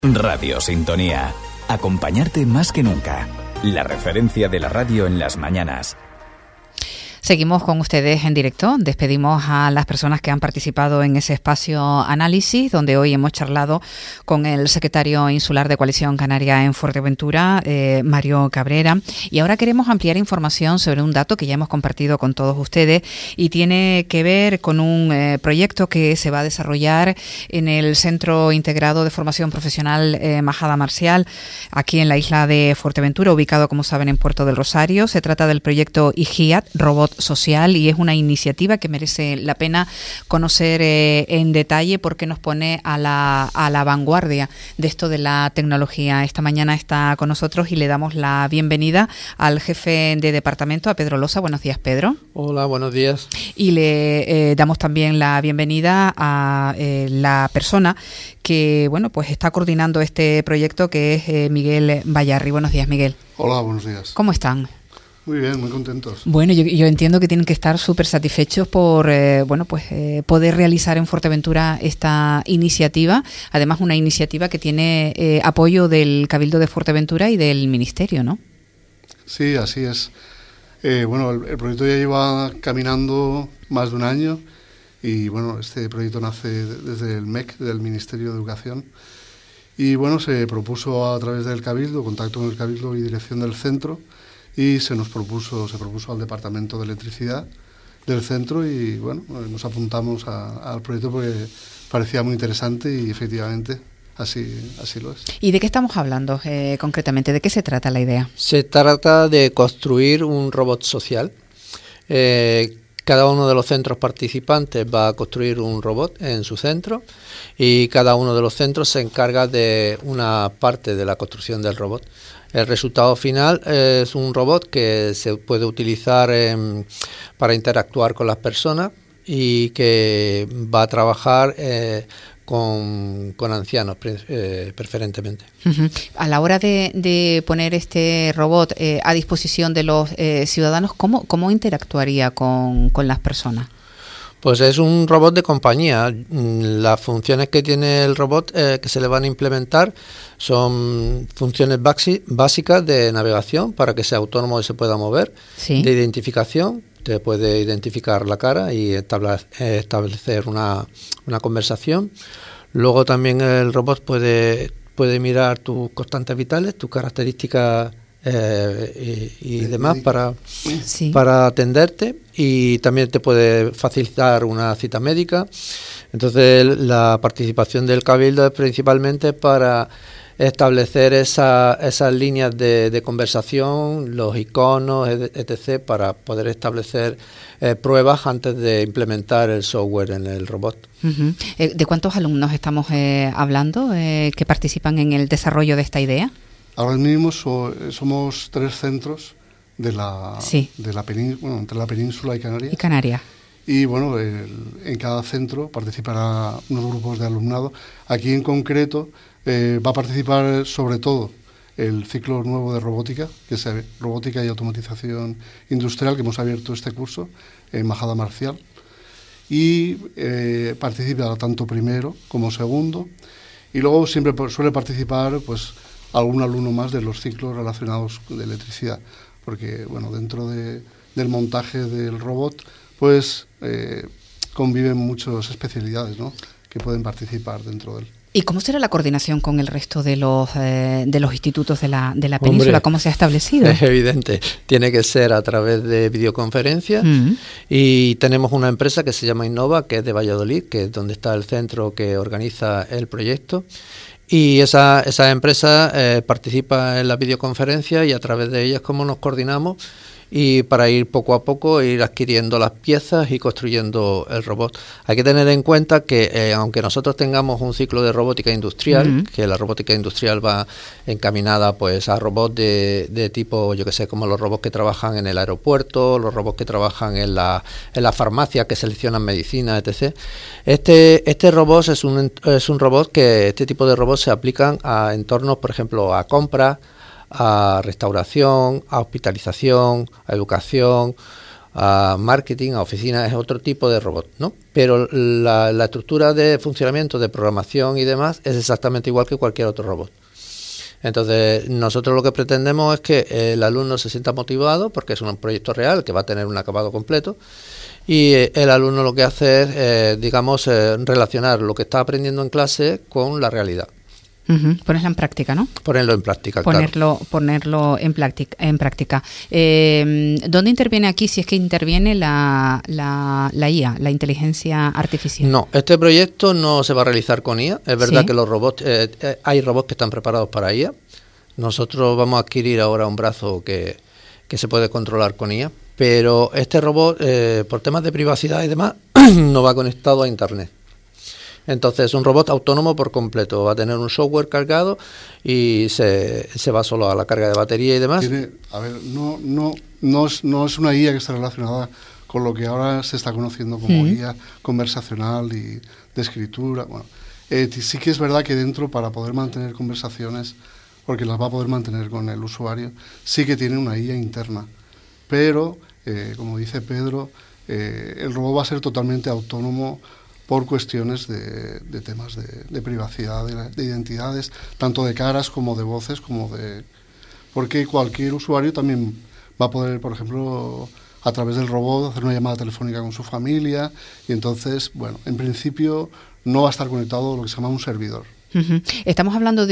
Radio Sintonía. Acompañarte más que nunca. La referencia de la radio en las mañanas. Seguimos con ustedes en directo. Despedimos a las personas que han participado en ese espacio análisis, donde hoy hemos charlado con el secretario insular de Coalición Canaria en Fuerteventura, Mario Cabrera. Y ahora queremos ampliar información sobre un dato que ya hemos compartido con todos ustedes y tiene que ver con un proyecto que se va a desarrollar en el Centro Integrado de Formación Profesional Majada Marcial, aquí en la isla de Fuerteventura, ubicado, como saben, en Puerto del Rosario. Se trata del proyecto IGIAT, Robot Social, y es una iniciativa que merece la pena conocer en detalle porque nos pone a la vanguardia de esto de la tecnología. Esta mañana está con nosotros y le damos la bienvenida al jefe de departamento, a Pedro Losa. Buenos días, Pedro. Hola, buenos días. Y le damos también la bienvenida a la persona que, bueno, pues está coordinando este proyecto, que es Miguel Bayarri. Buenos días, Miguel. Hola, buenos días. ¿Cómo están? Muy bien, muy contentos. Bueno, yo entiendo que tienen que estar súper satisfechos por poder realizar en Fuerteventura esta iniciativa. Además, una iniciativa que tiene apoyo del Cabildo de Fuerteventura y del Ministerio, ¿no? Sí, así es. El proyecto ya lleva caminando más de un año y, bueno, este proyecto nace desde el MEC, del Ministerio de Educación. Y, bueno, se propuso a través del Cabildo, contacto con el Cabildo y dirección del centro, y se propuso al Departamento de Electricidad del centro y, bueno, nos apuntamos al proyecto porque parecía muy interesante y efectivamente así lo es. ¿Y de qué estamos hablando concretamente? ¿De qué se trata la idea? Se trata de construir un robot social. Cada uno de los centros participantes va a construir un robot en su centro y cada uno de los centros se encarga de una parte de la construcción del robot. El resultado final es un robot que se puede utilizar para interactuar con las personas y que va a trabajar con ancianos preferentemente. Uh-huh. A la hora de poner este robot a disposición de los ciudadanos, ¿cómo interactuaría con las personas? Pues es un robot de compañía. Las funciones que tiene el robot que se le van a implementar son funciones básicas de navegación para que sea autónomo y se pueda mover, ¿sí? De identificación, te puede identificar la cara y establecer una conversación. Luego también el robot puede mirar tus constantes vitales, tus características y demás para atenderte, y también te puede facilitar una cita médica. Entonces la participación del Cabildo es principalmente para establecer esas líneas de conversación, los iconos, etc., para poder establecer pruebas antes de implementar el software en el robot. Uh-huh. ¿De cuántos alumnos estamos hablando que participan en el desarrollo de esta idea? Ahora mismo somos 3 centros de la península, entre la península y Canarias. Y, bueno, en cada centro participará unos grupos de alumnado. Aquí en concreto va a participar sobre todo el ciclo nuevo de robótica, que es robótica y automatización industrial, que hemos abierto este curso en Majada Marcial. Y participa tanto primero como segundo. Y luego siempre suele participar, pues, algún alumno más de los ciclos relacionados con electricidad, porque, bueno, dentro del montaje del robot, pues conviven muchas especialidades, ¿no?, que pueden participar dentro de él. ¿Y cómo será la coordinación con el resto de los institutos de la península? Hombre, ¿cómo se ha establecido? Es evidente, tiene que ser a través de videoconferencias. Uh-huh. Y tenemos una empresa que se llama Innova, que es de Valladolid, que es donde está el centro que organiza el proyecto. Y esa empresa participa en la videoconferencia y a través de ellas como nos coordinamos y para ir poco a poco ir adquiriendo las piezas y construyendo el robot. Hay que tener en cuenta que aunque nosotros tengamos un ciclo de robótica industrial, uh-huh, que la robótica industrial va encaminada pues a robots de tipo, yo que sé, como los robots que trabajan en el aeropuerto, los robots que trabajan en la farmacia, que seleccionan medicina, etc. Este robot es un robot que este tipo de robots se aplican a entornos, por ejemplo, a compras, a restauración, a hospitalización, a educación, a marketing, a oficinas, es otro tipo de robot, ¿no? Pero la estructura de funcionamiento, de programación y demás es exactamente igual que cualquier otro robot. Entonces, nosotros lo que pretendemos es que el alumno se sienta motivado, porque es un proyecto real que va a tener un acabado completo, y el alumno lo que hace es, relacionar lo que está aprendiendo en clase con la realidad. Ponerla en práctica, ¿no? Ponerlo en práctica, claro. Ponerlo en práctica. ¿Dónde interviene aquí, si es que interviene la IA, la inteligencia artificial? No, este proyecto no se va a realizar con IA. Es verdad que los robots, hay robots que están preparados para IA. Nosotros vamos a adquirir ahora un brazo que se puede controlar con IA, pero este robot, por temas de privacidad y demás, no va conectado a Internet. Entonces es un robot autónomo por completo, va a tener un software cargado y se va solo a la carga de batería y demás. No es una IA que está relacionada con lo que ahora se está conociendo como IA conversacional y de escritura. Bueno, sí que es verdad que dentro, para poder mantener conversaciones, porque las va a poder mantener con el usuario, sí que tiene una IA interna. Pero, como dice Pedro, el robot va a ser totalmente autónomo por cuestiones de temas de privacidad, de identidades, tanto de caras como de voces, porque cualquier usuario también va a poder, por ejemplo, a través del robot hacer una llamada telefónica con su familia, y entonces, bueno, en principio no va a estar conectado a lo que se llama un servidor. ¿Estamos hablando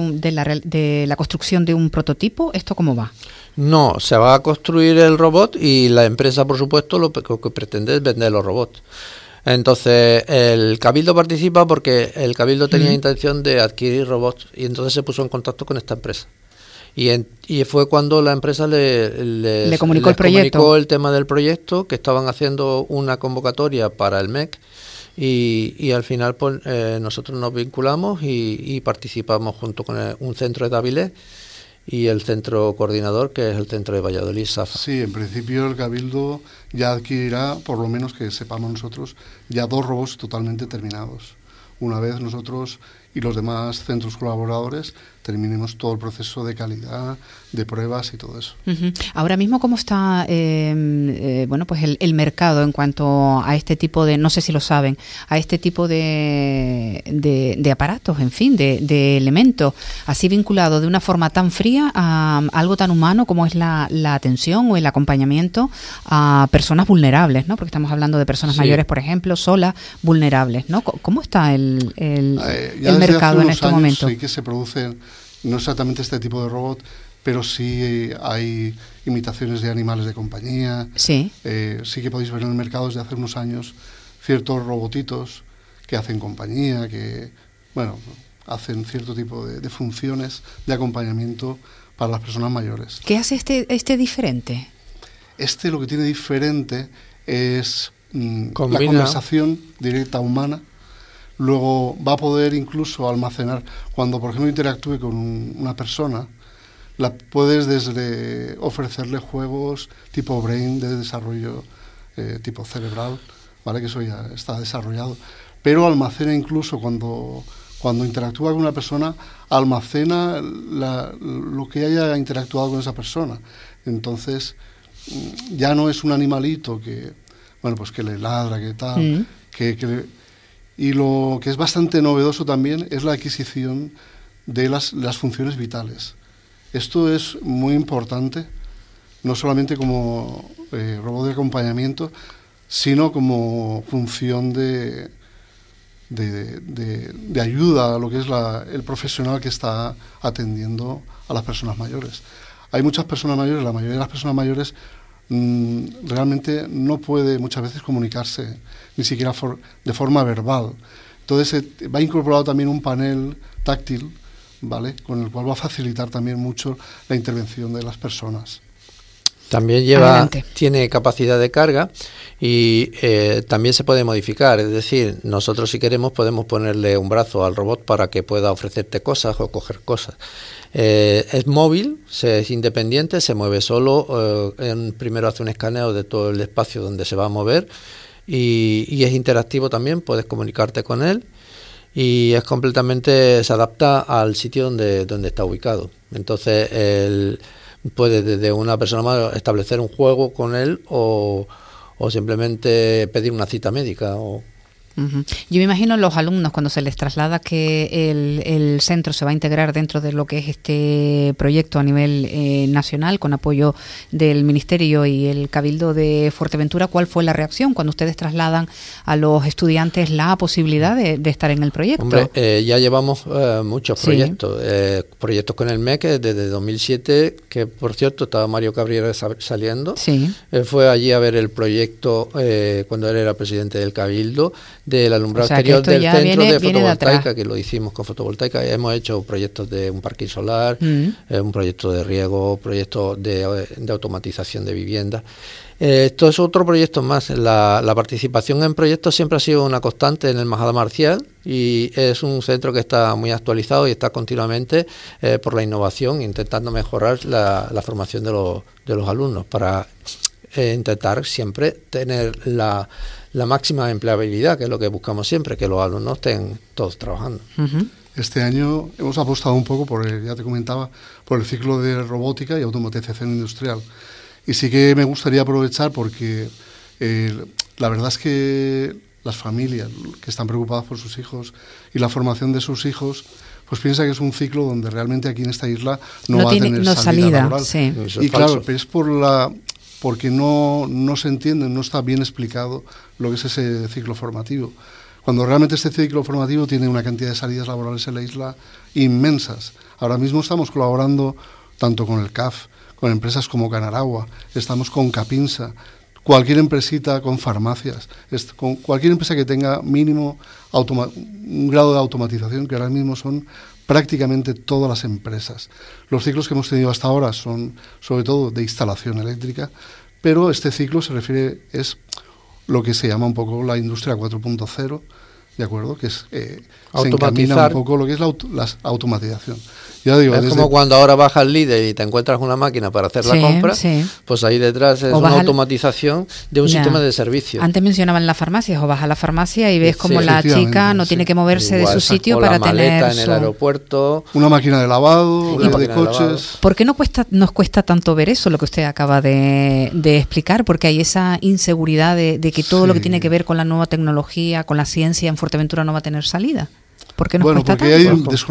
de la construcción de un prototipo? ¿Esto cómo va? No, se va a construir el robot y la empresa, por supuesto, lo que pretende es vender los robots. Entonces el Cabildo participa porque el Cabildo tenía intención de adquirir robots y entonces se puso en contacto con esta empresa. Y fue cuando la empresa le comunicó el tema del proyecto, que estaban haciendo una convocatoria para el MEC y al final pues, nosotros nos vinculamos y participamos junto con un centro de Davilés y el centro coordinador, que es el centro de Valladolid, SAFA. Sí, en principio el Cabildo ya adquirirá, por lo menos que sepamos nosotros, ya 2 robots totalmente terminados. Una vez nosotros y los demás centros colaboradores terminemos todo el proceso de calidad, de pruebas y todo eso. Ahora mismo, ¿cómo está pues el mercado en cuanto a este tipo de, no sé si lo saben, a este tipo de aparatos, en fin, de elementos, así vinculados de una forma tan fría a algo tan humano como es la atención o el acompañamiento a personas vulnerables, ¿no? Porque estamos hablando de personas mayores, por ejemplo, solas, vulnerables, ¿no? ¿Cómo está el mercado en este momento? Sí que se producen, no exactamente este tipo de robot, pero sí hay imitaciones de animales de compañía. Sí que podéis ver en el mercado desde hace unos años ciertos robotitos que hacen compañía, que hacen cierto tipo de funciones de acompañamiento para las personas mayores. ¿Qué hace este diferente? Lo que tiene diferente es la conversación directa humana. Luego va a poder incluso almacenar, cuando por ejemplo interactúe con una persona, puedes desde ofrecerle juegos tipo brain, de desarrollo tipo cerebral, ¿vale? Que eso ya está desarrollado, pero almacena incluso cuando interactúa con una persona, almacena lo que haya interactuado con esa persona. Entonces ya no es un animalito que le ladra, que tal, y lo que es bastante novedoso también es la adquisición de las funciones vitales. Esto es muy importante, no solamente como robot de acompañamiento, sino como función de ayuda a lo que es el profesional que está atendiendo a las personas mayores. Hay muchas personas mayores, la mayoría de las personas mayores realmente no puede muchas veces comunicarse, ni siquiera de forma verbal. Entonces va incorporado también un panel táctil, ¿vale?, con el cual va a facilitar también mucho la intervención de las personas. También tiene capacidad de carga y también se puede modificar, es decir, nosotros si queremos podemos ponerle un brazo al robot para que pueda ofrecerte cosas o coger cosas. Es móvil, es independiente, se mueve solo, primero hace un escaneo de todo el espacio donde se va a mover y es interactivo también, puedes comunicarte con él y se adapta al sitio donde está ubicado. Entonces puede desde una persona más establecer un juego con él o simplemente pedir una cita médica. Yo me imagino los alumnos cuando se les traslada que el centro se va a integrar dentro de lo que es este proyecto a nivel nacional con apoyo del Ministerio y el Cabildo de Fuerteventura. ¿Cuál fue la reacción cuando ustedes trasladan a los estudiantes la posibilidad de estar en el proyecto? Hombre, ya llevamos muchos proyectos. Proyectos con el MEC desde 2007, que por cierto estaba Mario Cabrera saliendo. Sí. Fue allí a ver el proyecto cuando él era presidente del Cabildo, del alumbrado exterior del centro de fotovoltaica, que lo hicimos con fotovoltaica. Hemos hecho proyectos de un parque solar, un proyecto de riego, proyectos de automatización de viviendas. Esto es otro proyecto más. La participación en proyectos siempre ha sido una constante en el Majada Marcial y es un centro que está muy actualizado y está continuamente por la innovación, intentando mejorar la formación de los alumnos para intentar siempre tener la máxima empleabilidad, que es lo que buscamos siempre, que los alumnos estén todos trabajando. Este año hemos apostado un poco ya te comentaba, por el ciclo de robótica y automatización industrial. Y sí que me gustaría aprovechar porque la verdad es que las familias que están preocupadas por sus hijos y la formación de sus hijos, pues piensa que es un ciclo donde realmente aquí en esta isla no va a tener salida laboral. Sí. Y claro, es porque no se entiende, no está bien explicado lo que es ese ciclo formativo. Cuando realmente este ciclo formativo tiene una cantidad de salidas laborales en la isla inmensas. Ahora mismo estamos colaborando tanto con el CAF, con empresas como Canaragua, estamos con Capinsa, cualquier empresita con farmacias, con cualquier empresa que tenga mínimo un grado de automatización, que ahora mismo son prácticamente todas las empresas. Los ciclos que hemos tenido hasta ahora son sobre todo de instalación eléctrica, pero este ciclo es lo que se llama un poco la industria 4.0, ¿de acuerdo? Que es se encamina un poco lo que es la automatización. Ya digo, es como cuando ahora bajas al líder y te encuentras una máquina para hacer la compra, pues ahí detrás es una automatización de un sistema de servicio. Antes mencionaban las farmacias, o vas a la farmacia y ves como la chica no tiene que moverse de su sitio para tener en el aeropuerto, una máquina de lavado, de coches. ¿Por qué nos cuesta tanto ver eso, lo que usted acaba de explicar? Porque hay esa inseguridad de que todo lo que tiene que ver con la nueva tecnología, con la ciencia en Fuerteventura no va a tener salida. ¿Por qué nos cuesta tanto? Hay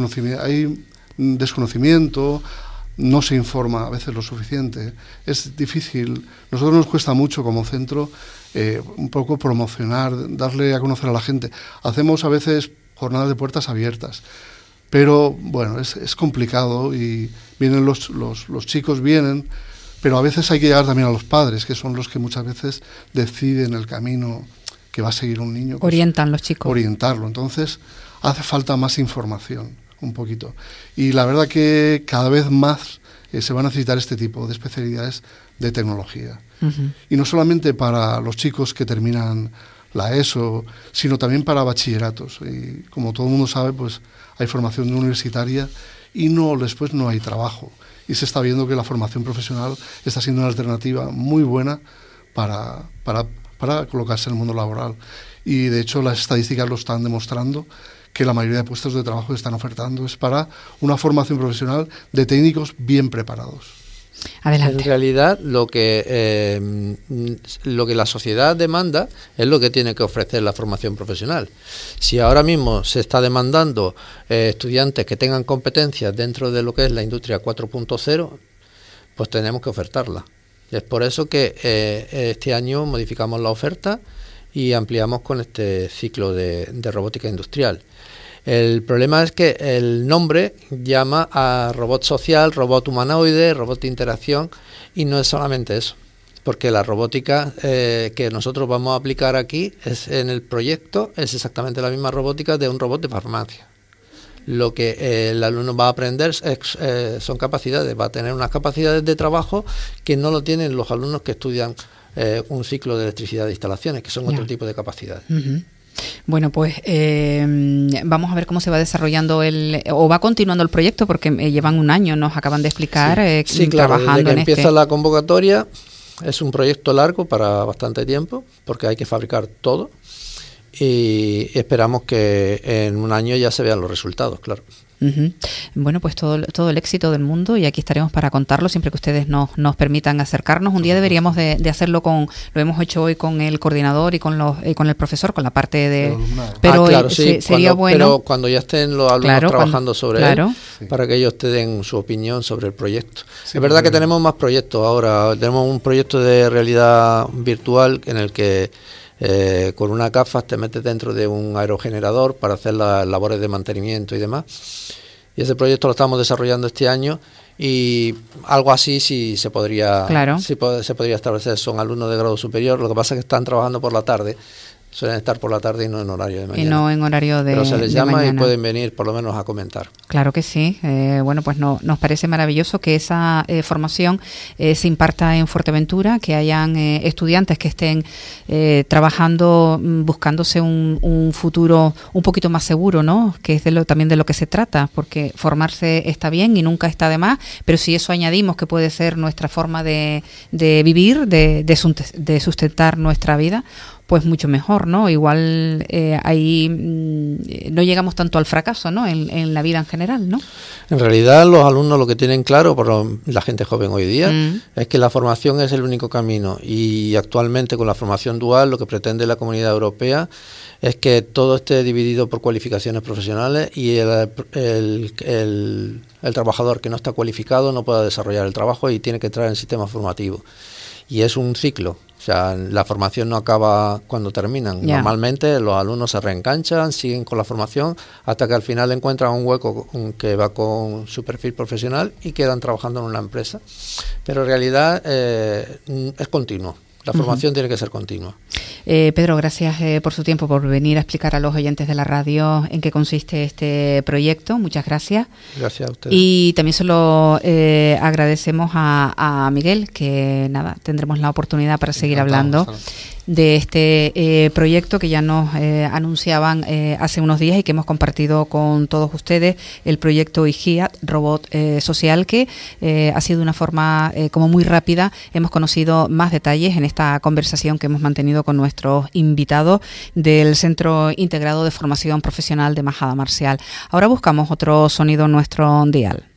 un desconocimiento, no se informa a veces lo suficiente, es difícil. Nosotros nos cuesta mucho como centro un poco promocionar, darle a conocer a la gente. Hacemos a veces jornadas de puertas abiertas, pero bueno, es complicado y vienen los chicos vienen, pero a veces hay que llegar también a los padres, que son los que muchas veces deciden el camino que va a seguir un niño. Orientan los chicos. Orientarlo, entonces hace falta más información. Un poquito. Y la verdad que cada vez más se va a necesitar este tipo de especialidades de tecnología. Y no solamente para los chicos que terminan la ESO, sino también para bachilleratos. Y como todo el mundo sabe, pues hay formación universitaria y después no hay trabajo. Y se está viendo que la formación profesional está siendo una alternativa muy buena para colocarse en el mundo laboral. Y de hecho las estadísticas lo están demostrando, que la mayoría de puestos de trabajo que están ofertando es para una formación profesional de técnicos bien preparados. Adelante. En realidad, lo que la sociedad demanda es lo que tiene que ofrecer la formación profesional. Si ahora mismo se está demandando estudiantes que tengan competencias dentro de lo que es la industria 4.0, pues tenemos que ofertarla. Y es por eso que este año modificamos la oferta y ampliamos con este ciclo de robótica industrial. El problema es que el nombre llama a robot social, robot humanoide, robot de interacción, y no es solamente eso, porque la robótica que nosotros vamos a aplicar aquí en el proyecto es exactamente la misma robótica de un robot de farmacia. Lo que el alumno va a aprender son capacidades, va a tener unas capacidades de trabajo que no lo tienen los alumnos que estudian un ciclo de electricidad de instalaciones, que son otro tipo de capacidades. Bueno, pues vamos a ver cómo se va desarrollando o va continuando el proyecto, porque llevan un año, nos acaban de explicar, sí, claro, trabajando desde que empieza la convocatoria. Es un proyecto largo para bastante tiempo, porque hay que fabricar todo, y esperamos que en un año ya se vean los resultados, claro. Bueno, pues todo el éxito del mundo, y aquí estaremos para contarlo siempre que ustedes nos permitan acercarnos. Un día deberíamos de hacerlo lo hemos hecho hoy con el coordinador y con el profesor, con la parte de... Pero claro, sí, sería bueno... Pero cuando ya estén los alumnos trabajando sobre él, para que ellos te den su opinión sobre el proyecto. Sí, es verdad que tenemos más proyectos ahora. Tenemos un proyecto de realidad virtual en el que con unas gafas te metes dentro de un aerogenerador para hacer las labores de mantenimiento y demás. Y ese proyecto lo estamos desarrollando este año, y algo así sí se podría, se podría establecer. Son alumnos de grado superior, lo que pasa es que están trabajando por la tarde. Suelen estar por la tarde y no en horario de mañana. Y no en horario de Pero se les llama mañana. Y pueden venir por lo menos a comentar. Claro que sí. Bueno, pues nos parece maravilloso que esa formación se imparta en Fuerteventura, que hayan estudiantes que estén trabajando, buscándose un futuro un poquito más seguro, ¿no? Que es también de lo que se trata, porque formarse está bien y nunca está de más, pero si eso añadimos que puede ser nuestra forma de vivir, de sustentar nuestra vida, pues mucho mejor, ¿no? Igual ahí no llegamos tanto al fracaso, ¿no? En la vida en general, ¿no? En realidad los alumnos lo que tienen claro, por la gente joven hoy día, es que la formación es el único camino, y actualmente con la formación dual lo que pretende la Comunidad Europea es que todo esté dividido por cualificaciones profesionales, y el trabajador que no está cualificado no pueda desarrollar el trabajo y tiene que entrar en el sistema formativo. Y es un ciclo. O sea, la formación no acaba cuando terminan. Normalmente los alumnos se reenganchan, siguen con la formación hasta que al final encuentran un hueco que va con su perfil profesional y quedan trabajando en una empresa. Pero en realidad es continuo. La formación tiene que ser continua. Pedro, gracias por su tiempo, por venir a explicar a los oyentes de la radio en qué consiste este proyecto. Muchas gracias. Gracias a ustedes. Y también se lo agradecemos a Miguel, que tendremos la oportunidad para seguir hablando de este proyecto que ya nos anunciaban hace unos días y que hemos compartido con todos ustedes, el proyecto IGIAT, Robot Social, que ha sido de una forma como muy rápida. Hemos conocido más detalles en esta conversación que hemos mantenido con nuestros invitados del Centro Integrado de Formación Profesional de Majada Marcial. Ahora buscamos otro sonido en nuestro dial.